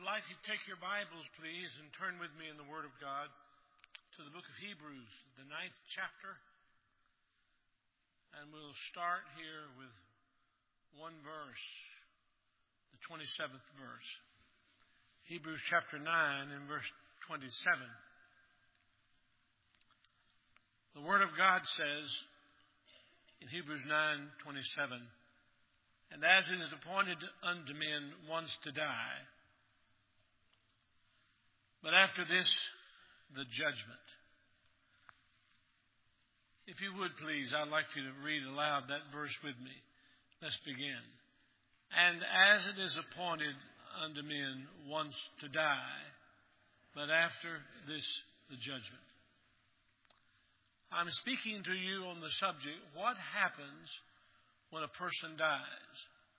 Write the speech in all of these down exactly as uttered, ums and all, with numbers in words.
like you to take your Bibles, please, and turn with me in the Word of God to the book of Hebrews, the ninth chapter. And we'll start here with one verse, the twenty-seventh verse. Hebrews chapter nine and verse twenty-seven. The Word of God says in Hebrews nine twenty-seven, "And as it is appointed unto men once to die, but after this, the judgment." If you would, please, I'd like you to read aloud that verse with me. Let's begin. "And as it is appointed unto men once to die, but after this, the judgment." I'm speaking to you on the subject, what happens when a person dies?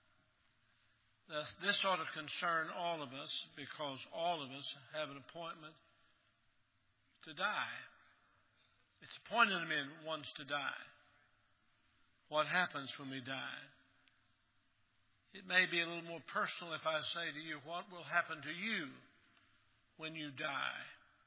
This ought to concern all of us because all of us have an appointment to die. It's appointed to men once to die. What happens when we die? It may be a little more personal if I say to you, what will happen to you when you die?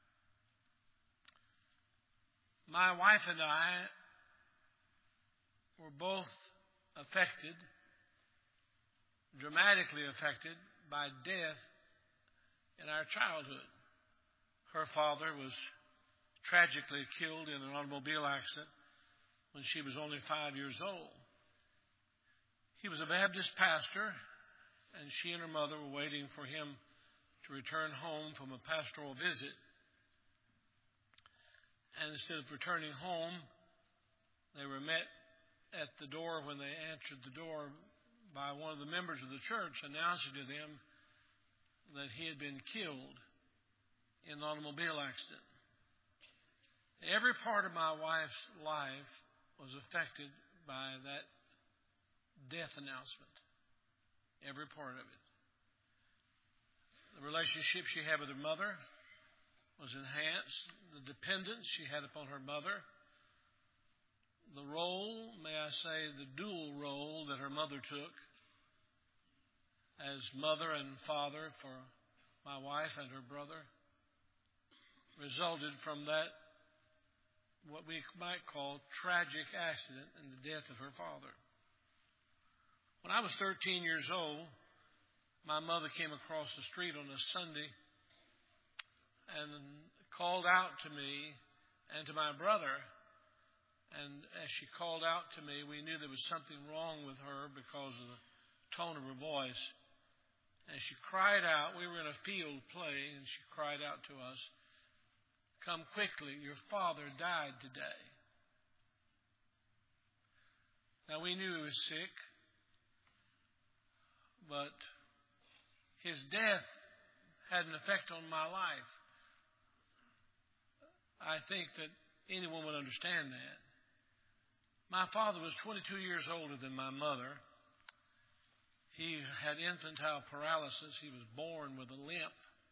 My wife and I were both affected, dramatically affected by death in our childhood. Her father was tragically killed in an automobile accident when she was only five years old. He was a Baptist pastor, and she and her mother were waiting for him to return home from a pastoral visit. And instead of returning home, they were met at the door when they answered the door by one of the members of the church announcing to them that he had been killed in an automobile accident. Every part of my wife's life was affected by that death announcement. Every part of it. The relationship she had with her mother was enhanced. The dependence she had upon her mother. The role, may I say, the dual role that her mother took as mother and father for my wife and her brother resulted from that, what we might call, tragic accident and the death of her father. When I was thirteen years old, my mother came across the street on a Sunday and called out to me and to my brother. And as she called out to me, we knew there was something wrong with her because of the tone of her voice. And she cried out. We were in a field playing, and she cried out to us, "Come quickly, your father died today." Now, we knew he was sick, but his death had an effect on my life. I think that anyone would understand that. My father was twenty-two years older than my mother. He had infantile paralysis. He was born with a limp.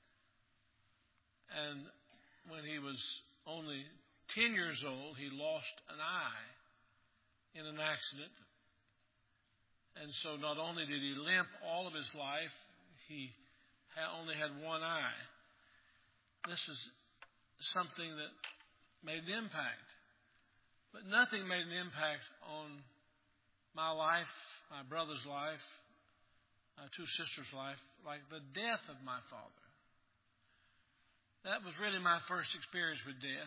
And when he was only ten years old, he lost an eye in an accident. And so not only did he limp all of his life, he only had one eye. This is something that made an impact. But nothing made an impact on my life, my brother's life, my two sisters' life, like the death of my father. That was really my first experience with death.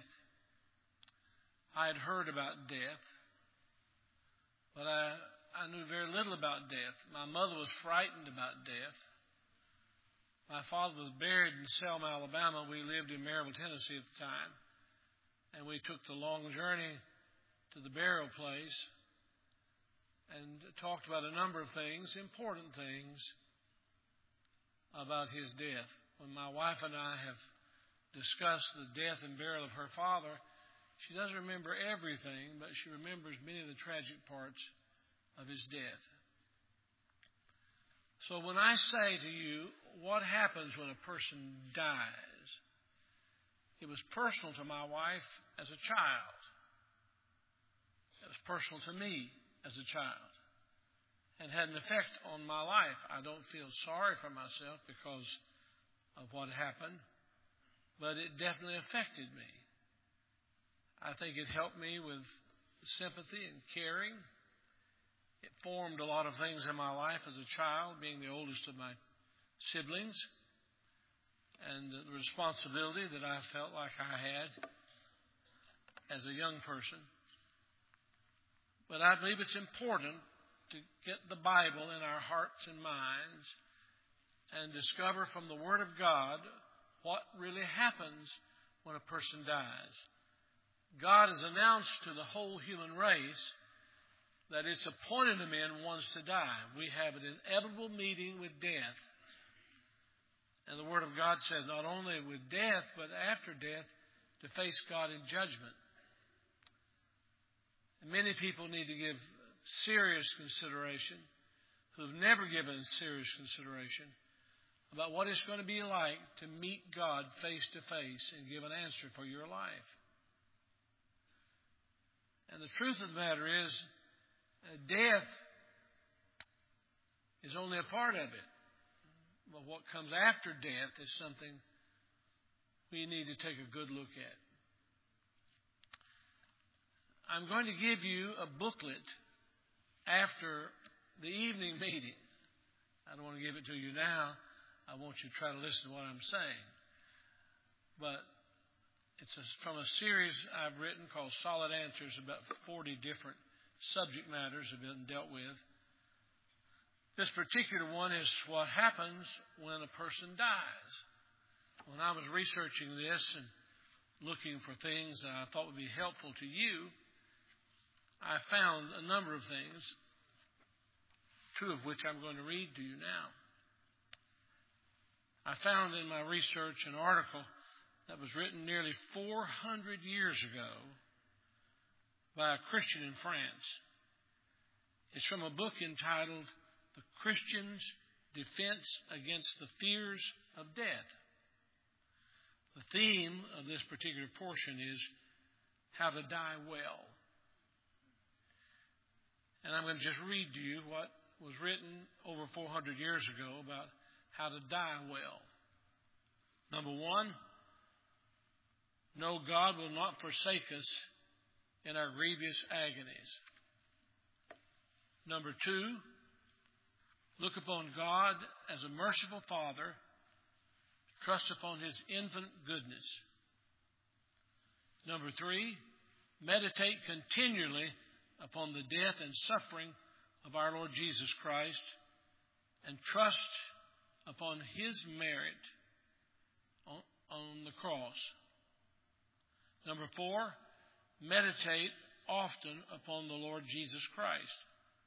I had heard about death, but I, I knew very little about death. My mother was frightened about death. My father was buried in Selma, Alabama. We lived in Maryville, Tennessee at the time. And we took the long journey to the burial place and talked about a number of things, important things, about his death. When my wife and I have discussed the death and burial of her father, she doesn't remember everything, but she remembers many of the tragic parts of his death. So when I say to you, what happens when a person dies? It was personal to my wife as a child. It was personal to me as a child and had an effect on my life. I don't feel sorry for myself because of what happened, but it definitely affected me. I think it helped me with sympathy and caring. It formed a lot of things in my life as a child, being the oldest of my siblings, and the responsibility that I felt like I had as a young person. But I believe it's important to get the Bible in our hearts and minds and discover from the Word of God what really happens when a person dies. God has announced to the whole human race that it's appointed to men once to die. We have an inevitable meeting with death. And the Word of God says not only with death, but after death, to face God in judgment. And many people need to give serious consideration, who've never given serious consideration, about what it's going to be like to meet God face to face and give an answer for your life. And the truth of the matter is, uh, death is only a part of it. But what comes after death is something we need to take a good look at. I'm going to give you a booklet after the evening meeting. I don't want to give it to you now. I want you to try to listen to what I'm saying. But it's a, from a series I've written called Solid Answers. About forty different subject matters have been dealt with. This particular one is what happens when a person dies. When I was researching this and looking for things that I thought would be helpful to you, I found a number of things, two of which I'm going to read to you now. I found in my research an article that was written nearly four hundred years ago by a Christian in France. It's from a book entitled The Christian's Defense Against the Fears of Death. The theme of this particular portion is how to die well. And I'm going to just read to you what was written over four hundred years ago about how to die well. Number one, know God will not forsake us in our grievous agonies. Number two, look upon God as a merciful Father. Trust upon His infinite goodness. Number three, meditate continually upon the death and suffering of our Lord Jesus Christ and trust upon His merit on, on the cross. Number four, meditate often upon the Lord Jesus Christ.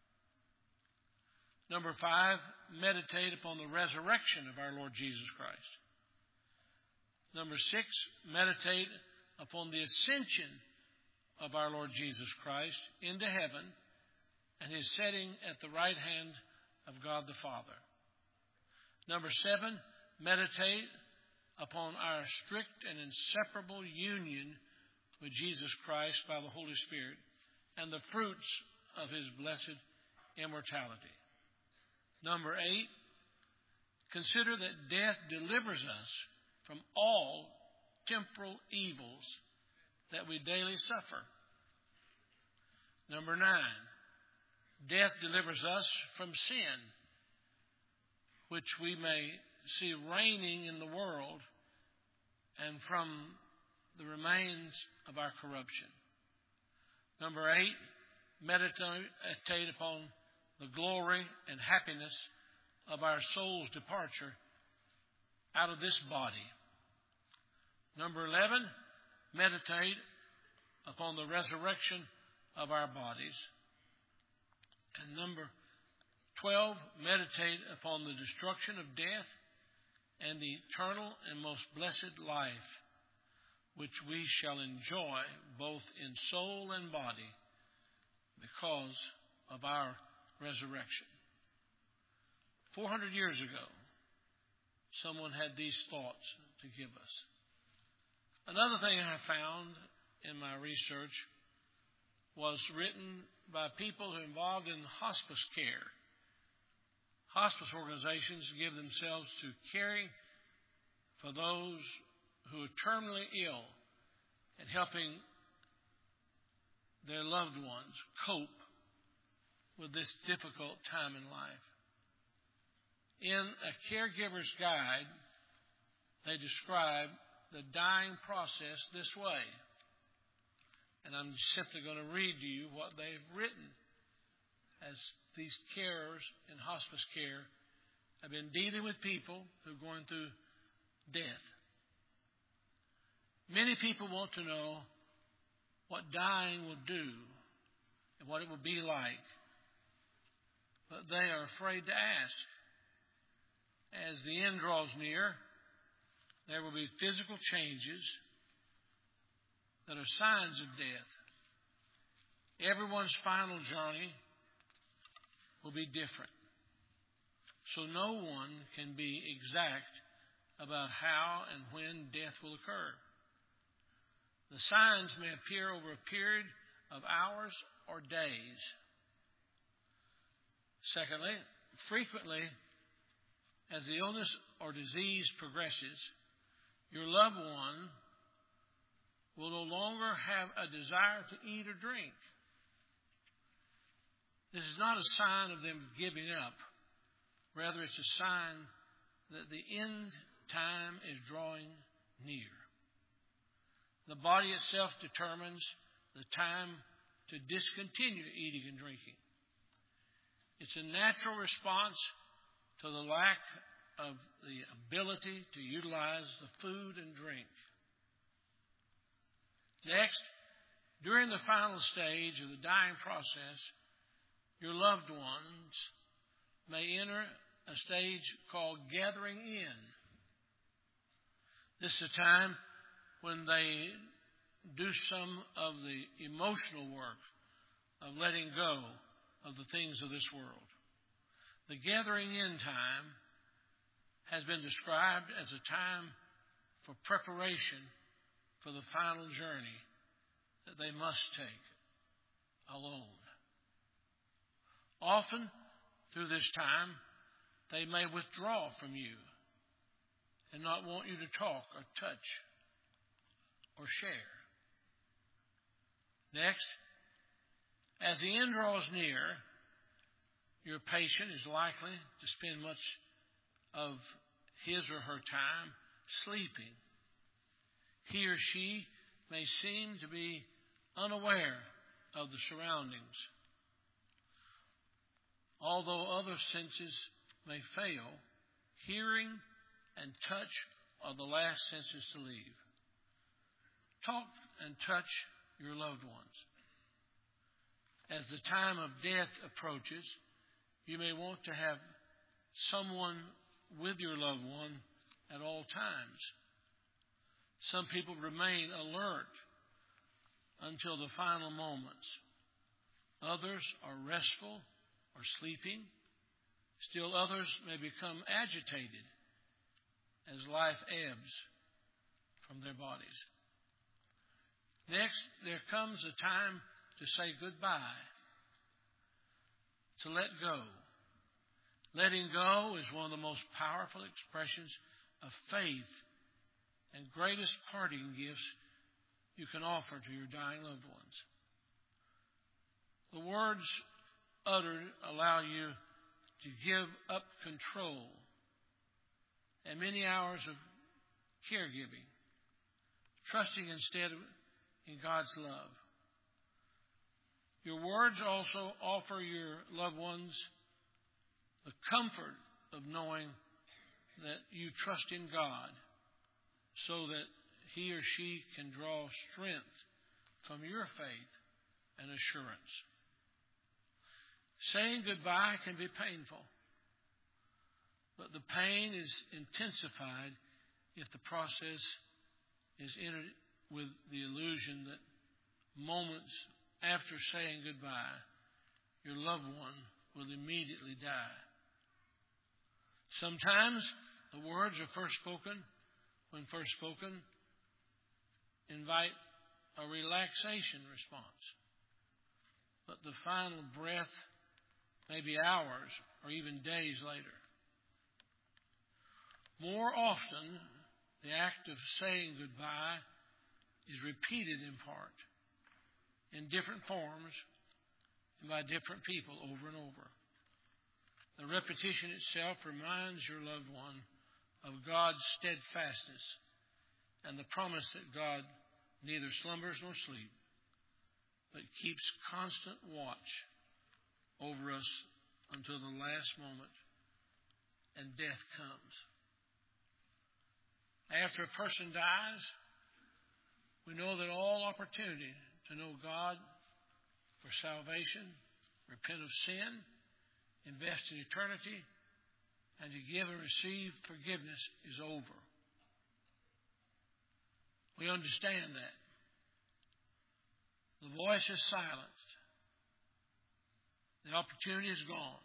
Number five, meditate upon the resurrection of our Lord Jesus Christ. Number six, meditate upon the ascension of our Lord Jesus Christ into heaven and His setting at the right hand of God the Father. Number seven, meditate upon our strict and inseparable union with Jesus Christ by the Holy Spirit and the fruits of His blessed immortality. Number eight, consider that death delivers us from all temporal evils that we daily suffer. Number nine, death delivers us from sin, which we may see reigning in the world, and from the remains of our corruption. Number eight, meditate upon the glory and happiness of our soul's departure out of this body. Number eleven, meditate upon the resurrection of our bodies. And number twelve, meditate upon the destruction of death and the eternal and most blessed life, which we shall enjoy both in soul and body because of our resurrection. Four hundred years ago, someone had these thoughts to give us. Another thing I found in my research was written by people who are involved in hospice care. Hospice organizations give themselves to caring for those who are terminally ill and helping their loved ones cope with this difficult time in life. In A Caregiver's Guide, they describe the dying process this way. And I'm simply going to read to you what they've written as these carers in hospice care have been dealing with people who are going through death. Many people want to know what dying will do and what it will be like, but they are afraid to ask. As the end draws near, there will be physical changes that are signs of death. Everyone's final journey will be different. So no one can be exact about how and when death will occur. The signs may appear over a period of hours or days. Secondly, frequently, as the illness or disease progresses, your loved one will no longer have a desire to eat or drink. This is not a sign of them giving up. Rather, it's a sign that the end time is drawing near. The body itself determines the time to discontinue eating and drinking. It's a natural response to the lack of the ability to utilize the food and drink. Next, during the final stage of the dying process, your loved ones may enter a stage called gathering in. This is a time when they do some of the emotional work of letting go of the things of this world. The gathering in time has been described as a time for preparation for the final journey that they must take alone. Often, through this time, they may withdraw from you and not want you to talk or touch or share. Next, as the end draws near, your patient is likely to spend much of his or her time sleeping. He or she may seem to be unaware of the surroundings. Although other senses may fail, hearing and touch are the last senses to leave. Talk and touch your loved ones. As the time of death approaches, you may want to have someone with your loved one at all times. Some people remain alert until the final moments. Others are restful or sleeping. Still others may become agitated as life ebbs from their bodies. Next, there comes a time to say goodbye, to let go. Letting go is one of the most powerful expressions of faith and greatest parting gifts you can offer to your dying loved ones. The words uttered allow you to give up control and many hours of caregiving, trusting instead in God's love. Your words also offer your loved ones the comfort of knowing that you trust in God so that he or she can draw strength from your faith and assurance. Saying goodbye can be painful, but the pain is intensified if the process is entered with the illusion that moments after saying goodbye, your loved one will immediately die. Sometimes the words are first spoken, when first spoken, invite a relaxation response. But the final breath may be hours or even days later. More often, the act of saying goodbye is repeated in part, in different forms, and by different people over and over. The repetition itself reminds your loved one of God's steadfastness and the promise that God neither slumbers nor sleeps, but keeps constant watch over us until the last moment and death comes. After a person dies, we know that all opportunity to know God for salvation, repent of sin, invest in eternity, and to give and receive forgiveness is over. We understand that. The voice is silenced. The opportunity is gone.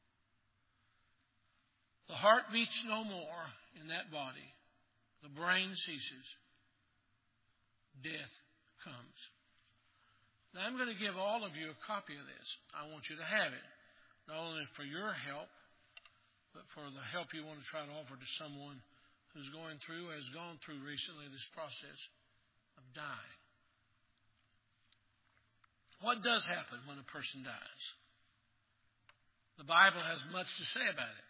The heart beats no more in that body. The brain ceases. Death comes. Now, I'm going to give all of you a copy of this. I want you to have it, not only for your help, but for the help you want to try to offer to someone who's going through, has gone through recently this process of dying. What does happen when a person dies? The Bible has much to say about it.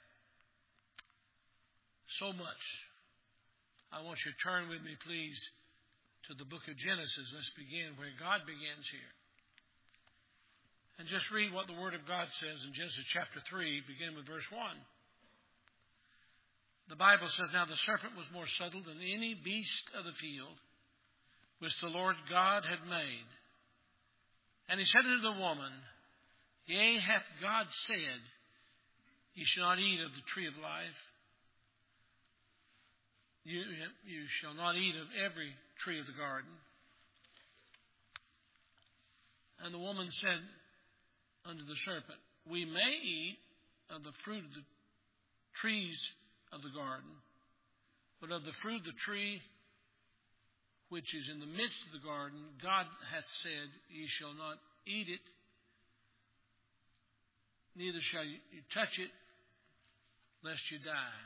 So much. I want you to turn with me, please, to the book of Genesis. Let's begin where God begins here. And just read what the Word of God says in Genesis chapter three, begin with verse one. The Bible says, Now the serpent was more subtle than any beast of the field which the Lord God had made. And he said unto the woman, Yea, hath God said, Ye shall not eat of the tree of life. You, you shall not eat of every tree of the garden. And the woman said unto the serpent, We may eat of the fruit of the trees of the garden, but of the fruit of the tree which is in the midst of the garden, God hath said, Ye shall not eat it, neither shall you touch it, lest you die.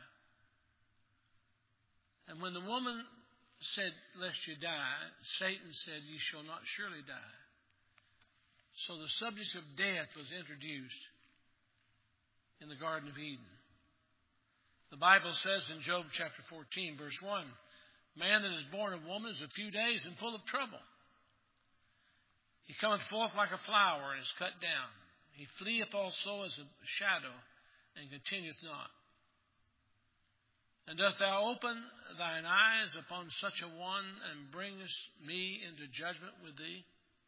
And when the woman said, Lest you die, Satan said, Ye shall not surely die. So the subject of death was introduced in the Garden of Eden. The Bible says in Job chapter fourteen, verse one, Man that is born of woman is a few days and full of trouble. He cometh forth like a flower and is cut down. He fleeth also as a shadow and continueth not. And dost thou open thine eyes upon such a one and bringest me into judgment with thee?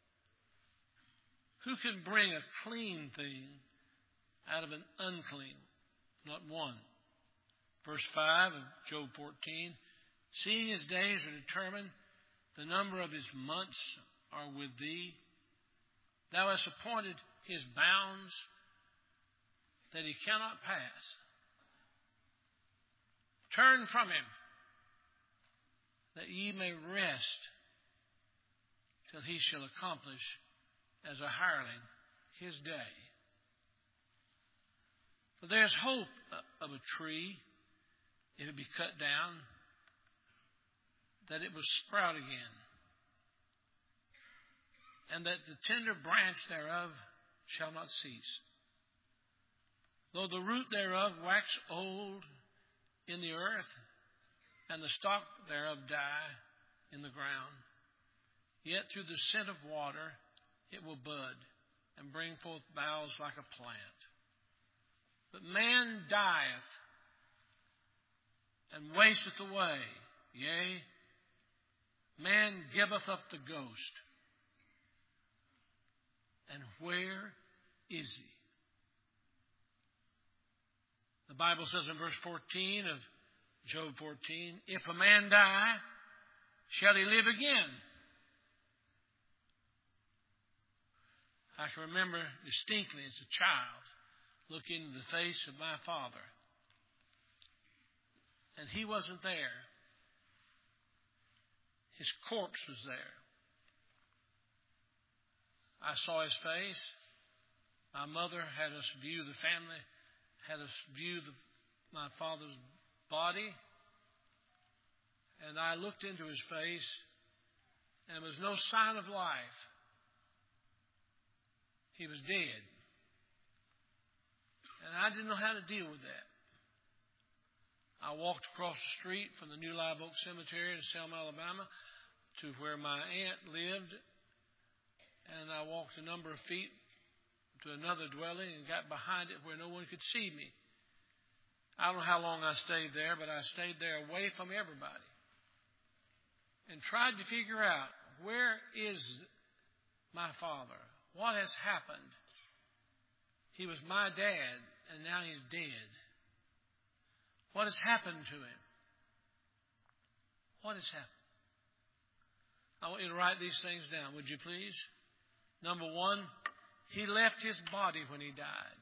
Who can bring a clean thing out of an unclean? Not one. Verse five of Job fourteen, Seeing his days are determined, the number of his months are with thee. Thou hast appointed his bounds that he cannot pass. Turn from him, that ye may rest till he shall accomplish as a hireling his day. For there is hope of a tree, if it be cut down, that it will sprout again, and that the tender branch thereof shall not cease. Though the root thereof wax old in the earth, and the stalk thereof die in the ground, yet through the scent of water it will bud, and bring forth boughs like a plant. But man dieth, and wasteth away. Yea, man giveth up the ghost. And where is he? The Bible says in verse fourteen of Job fourteen, If a man die, shall he live again? I can remember distinctly as a child looking into the face of my father. And he wasn't there. His corpse was there. I saw his face. My mother had us view the family, had us view the, my father's body. And I looked into his face, and there was no sign of life. He was dead. And I didn't know how to deal with that. I walked across the street from the New Live Oak Cemetery in Selma, Alabama, to where my aunt lived. And I walked a number of feet to another dwelling and got behind it where no one could see me. I don't know how long I stayed there, but I stayed there away from everybody and tried to figure out, where is my father? What has happened? He was my dad, and now he's dead. What has happened to him? What has happened? I want you to write these things down, would you please? Number one, he left his body when he died.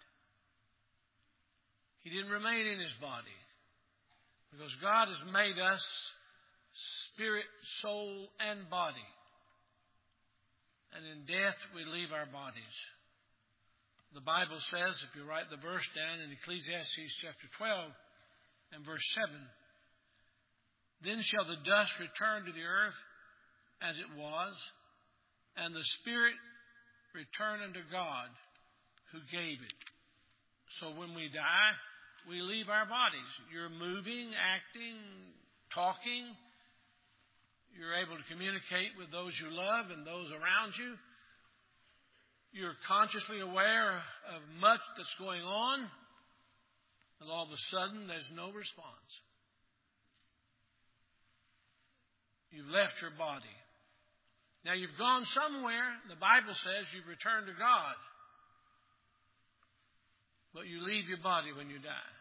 He didn't remain in his body, because God has made us spirit, soul, and body. And in death, we leave our bodies. The Bible says, if you write the verse down in Ecclesiastes chapter twelve and verse seven, then shall the dust return to the earth as it was, and the spirit return unto God who gave it. So when we die, we leave our bodies. You're moving, acting, talking. You're able to communicate with those you love and those around you. You're consciously aware of much that's going on, and all of a sudden there's no response. You've left your body. Now you've gone somewhere. The Bible says you've returned to God. But you leave your body when you die.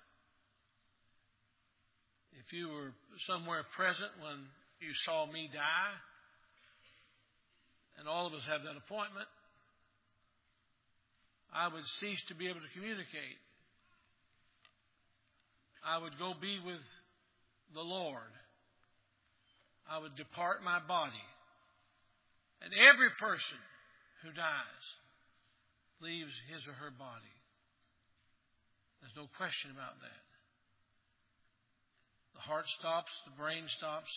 If you were somewhere present when you saw me die, and all of us have that appointment, I would cease to be able to communicate. I would go be with the Lord. I would depart my body. And every person who dies leaves his or her body. There's no question about that. The heart stops, the brain stops.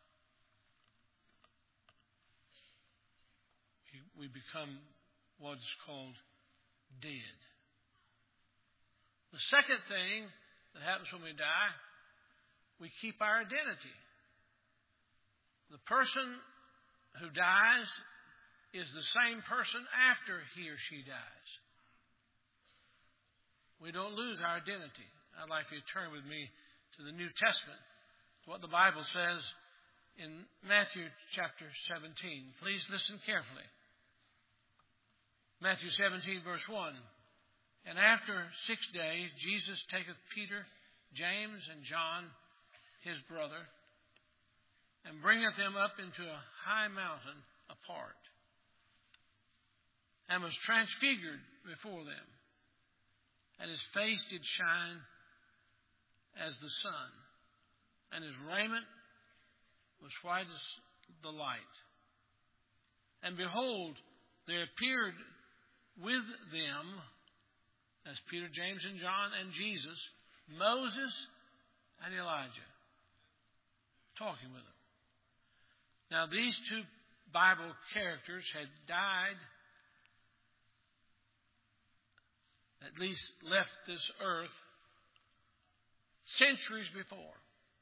We become what is called dead. The second thing that happens when we die, we keep our identity. The person who dies is the same person after he or she dies. We don't lose our identity. I'd like you to turn with me to the New Testament, what the Bible says in Matthew chapter seventeen. Please listen carefully. Matthew seventeen, verse one. And after six days, Jesus taketh Peter, James, and John, his brother, and bringeth them up into a high mountain apart, and was transfigured before them. And his face did shine as the sun, and his raiment was white as the light. And behold, there appeared with them, as Peter, James, and John, and Jesus, Moses and Elijah, talking with them. Now, these two Bible characters had died, at least left this earth, centuries before.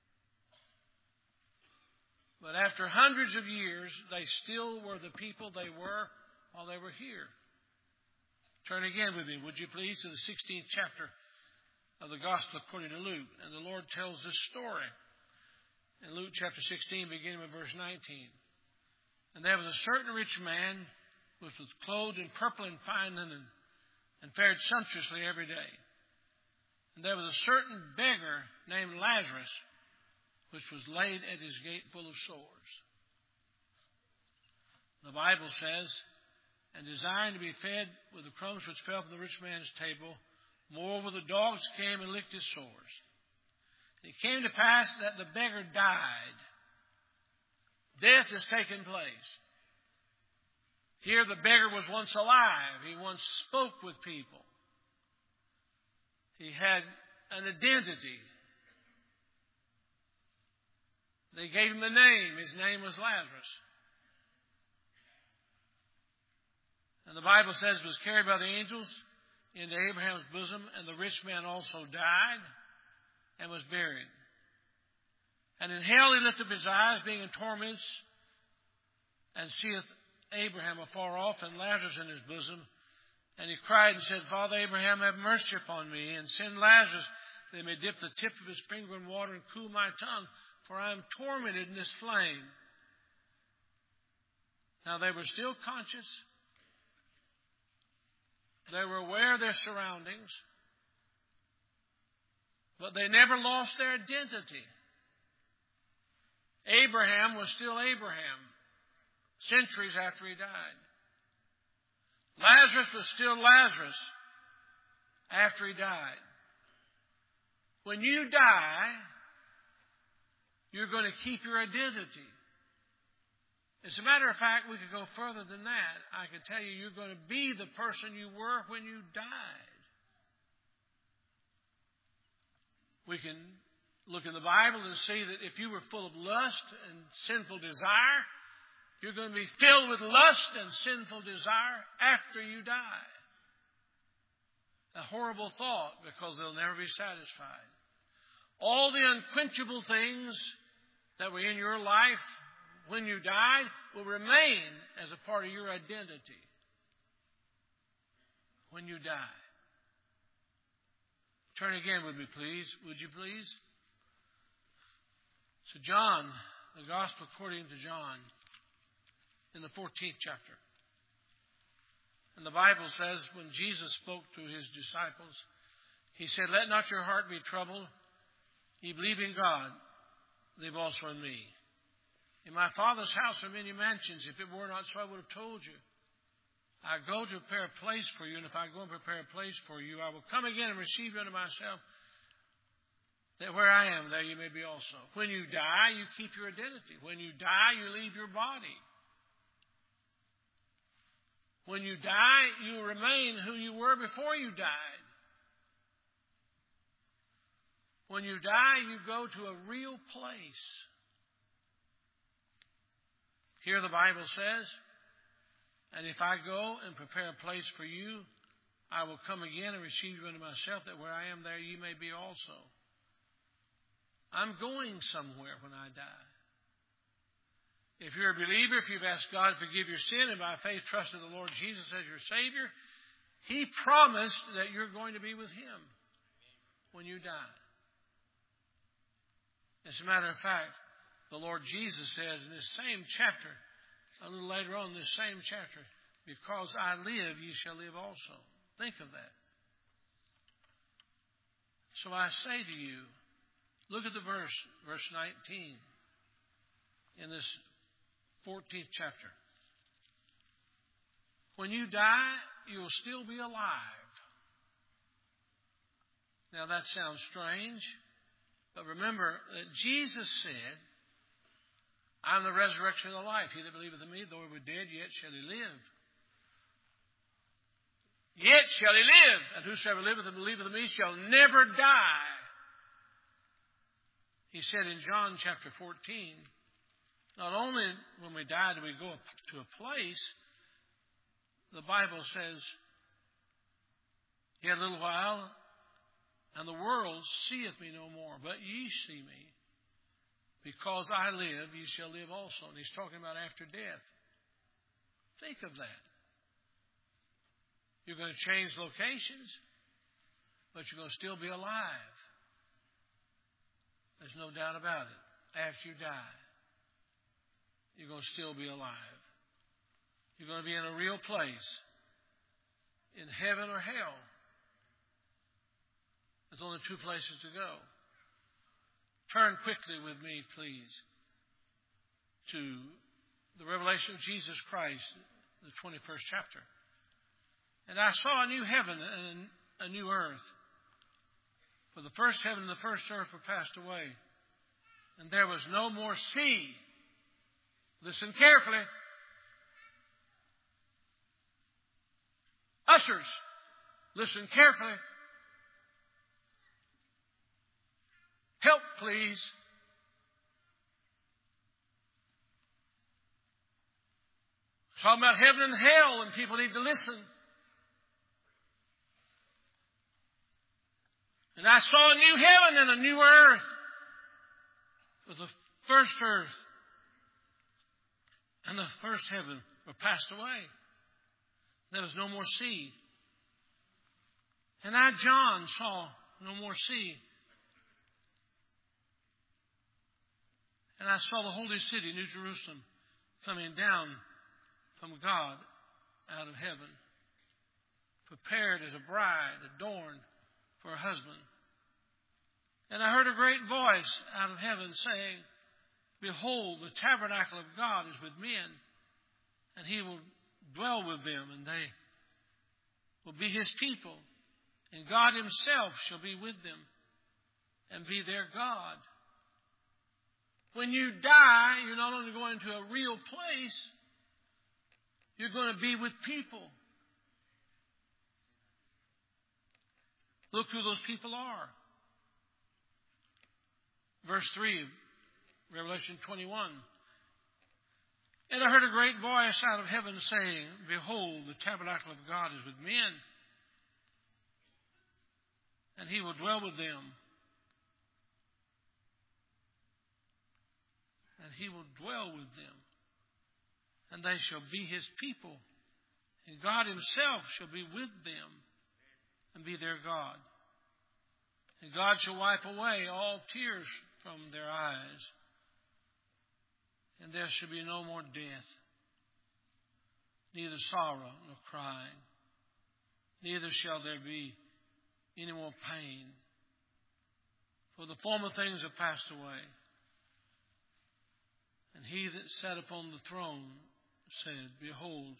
But after hundreds of years, they still were the people they were while they were here. Turn again with me, would you please, to the sixteenth chapter of the Gospel according to Luke. And the Lord tells this story in Luke chapter sixteen, beginning with verse nineteen. And there was a certain rich man which was clothed in purple and fine linen, and fared sumptuously every day. And there was a certain beggar named Lazarus, which was laid at his gate full of sores. The Bible says, and desiring to be fed with the crumbs which fell from the rich man's table, moreover the dogs came and licked his sores. And it came to pass that the beggar died. Death has taken place. Here the beggar was once alive. He once spoke with people. He had an identity. They gave him a name. His name was Lazarus. And the Bible says he was carried by the angels into Abraham's bosom, and the rich man also died and was buried. And in hell he lifted up his eyes, being in torments, and seeth Abraham afar off, and Lazarus in his bosom. And he cried and said, Father Abraham, have mercy upon me, and send Lazarus, that he may dip the tip of his finger in water and cool my tongue, for I am tormented in this flame. Now they were still conscious. They were aware of their surroundings. But they never lost their identity. Abraham was still Abraham, centuries after he died. Lazarus was still Lazarus after he died. When you die, you're going to keep your identity. As a matter of fact, we could go further than that. I could tell you you're going to be the person you were when you died. We can look in the Bible and see that if you were full of lust and sinful desire, you're going to be filled with lust and sinful desire after you die. A horrible thought, because they'll never be satisfied. All the unquenchable things that were in your life when you died will remain as a part of your identity when you die. Turn again with me, please. Would you please? So John, the Gospel according to John, in the fourteenth chapter. And the Bible says, when Jesus spoke to his disciples, he said, let not your heart be troubled. Ye believe in God, believe also in me. In my Father's house are many mansions. If it were not so, I would have told you. I go to prepare a place for you, and if I go and prepare a place for you, I will come again and receive you unto myself, that where I am, there you may be also. When you die, you keep your identity. When you die, you leave your body. When you die, you remain who you were before you died. When you die, you go to a real place. Here the Bible says, and if I go and prepare a place for you, I will come again and receive you unto myself, that where I am, there ye may be also. I'm going somewhere when I die. If you're a believer, if you've asked God to forgive your sin and by faith trusted the Lord Jesus as your Savior, He promised that you're going to be with Him when you die. As a matter of fact, the Lord Jesus says in this same chapter, a little later on in this same chapter, because I live, ye shall live also. Think of that. So I say to you, look at the verse, verse nineteen, in this fourteenth chapter. When you die, you'll still be alive. Now that sounds strange, but remember that Jesus said, I am the resurrection and the life. He that believeth in me, though he were dead, yet shall he live. Yet shall he live. And whosoever liveth and believeth in me shall never die. He said in John chapter fourteen, not only when we die do we go to a place, the Bible says, yet a little while, and the world seeth me no more, but ye see me. Because I live, you shall live also. And he's talking about after death. Think of that. You're going to change locations, but you're going to still be alive. There's no doubt about it. After you die, you're going to still be alive. You're going to be in a real place, in heaven or hell. There's only two places to go. Turn quickly with me, please, to the revelation of Jesus Christ, the twenty-first chapter. And I saw a new heaven and a new earth. For the first heaven and the first earth were passed away, and there was no more sea. Listen carefully. Ushers, listen carefully. Help, please. Talking about heaven and hell, and people need to listen. And I saw a new heaven and a new earth. For the first earth and the first heaven were passed away. There was no more sea. And I, John, saw no more sea. And I saw the holy city, New Jerusalem, coming down from God out of heaven, prepared as a bride adorned for her husband. And I heard a great voice out of heaven saying, Behold, the tabernacle of God is with men, and He will dwell with them, and they will be His people. And God Himself shall be with them and be their God. When you die, you're not only going to a real place, you're going to be with people. Look who those people are. Verse three of Revelation twenty-one. And I heard a great voice out of heaven saying, Behold, the tabernacle of God is with men, and He will dwell with them. And He will dwell with them. And they shall be His people. And God Himself shall be with them and be their God. And God shall wipe away all tears from their eyes. And there shall be no more death, neither sorrow nor crying. Neither shall there be any more pain. For the former things have passed away. And He that sat upon the throne said, Behold,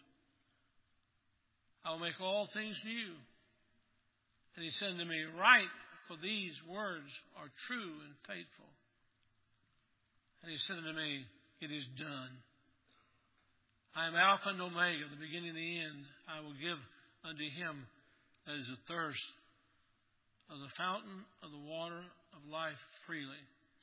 I will make all things new. And He said unto me, Write, for these words are true and faithful. And He said unto me, It is done. I am Alpha and Omega, the beginning and the end. I will give unto him that is athirst of the fountain of the water of life freely.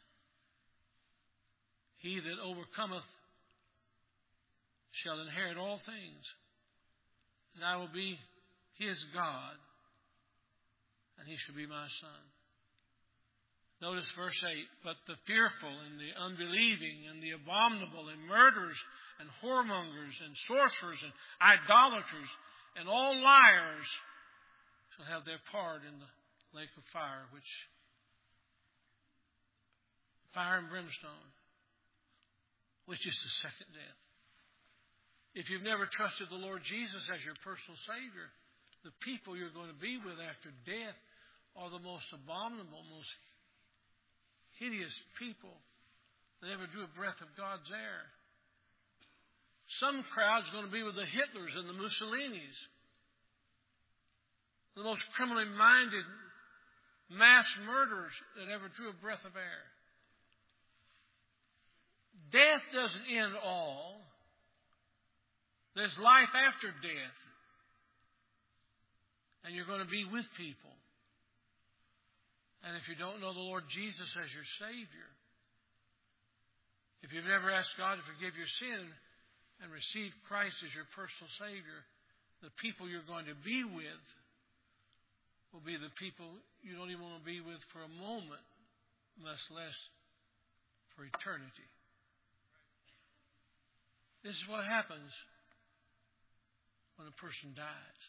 He that overcometh shall inherit all things, and I will be his God, and he shall be my son. Notice verse eight. But the fearful and the unbelieving and the abominable and murderers and whoremongers and sorcerers and idolaters and all liars shall have their part in the lake of fire, which fire and brimstone, which is the second death. If you've never trusted the Lord Jesus as your personal Savior, the people you're going to be with after death are the most abominable, most hideous people that ever drew a breath of God's air. Some crowd's going to be with the Hitlers and the Mussolinis, the most criminally minded mass murderers that ever drew a breath of air. Death doesn't end all. There's life after death. And you're going to be with people. And if you don't know the Lord Jesus as your Savior, if you've never asked God to forgive your sin and receive Christ as your personal Savior, the people you're going to be with will be the people you don't even want to be with for a moment, much less for eternity. This is what happens when a person dies.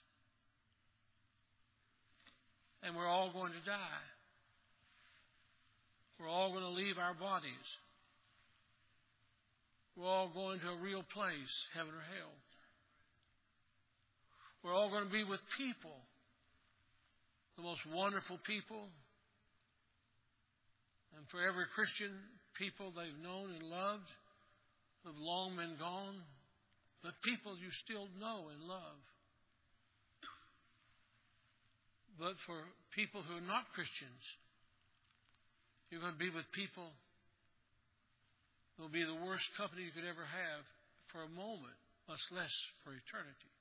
And we're all going to die. We're all going to leave our bodies. We're all going to a real place, heaven or hell. We're all going to be with people, the most wonderful people. And for every Christian, people they've known and loved have long been gone, but people you still know and love. But for people who are not Christians, you're going to be with people who will be the worst company you could ever have for a moment, much less for eternity.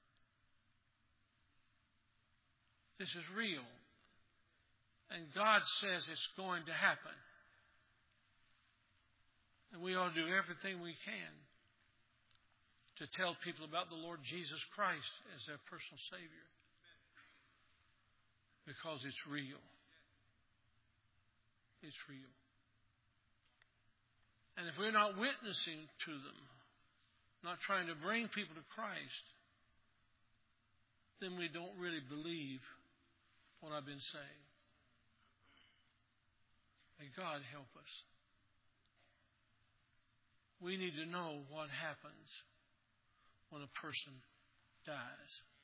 This is real. And God says it's going to happen. And we ought to do everything we can to tell people about the Lord Jesus Christ as their personal Savior. Because it's real. It's real. And if we're not witnessing to them, not trying to bring people to Christ, then we don't really believe what I've been saying. May God help us. We need to know what happens when a person dies.